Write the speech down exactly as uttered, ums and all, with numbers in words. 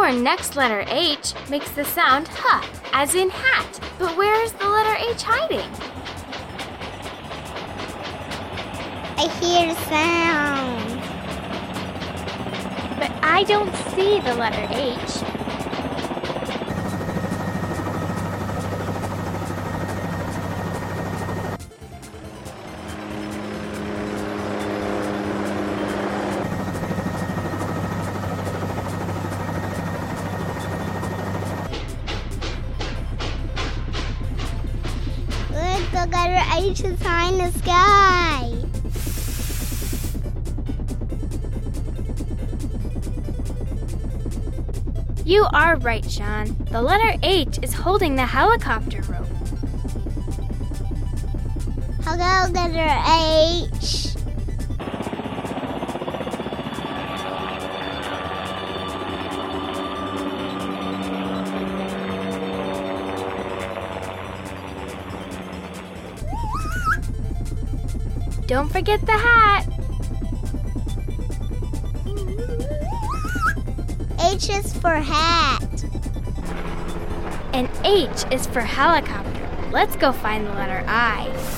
Our next letter H makes the sound H, as in hat. But where is the letter H hiding? I hear sound. But I don't see the letter H. Look, the letter H is high in the sky. You are right, Sean. The letter H is holding the helicopter rope. Hello, letter H. Don't forget the hat. H is for hat. And H is for helicopter. Let's go find the letter I.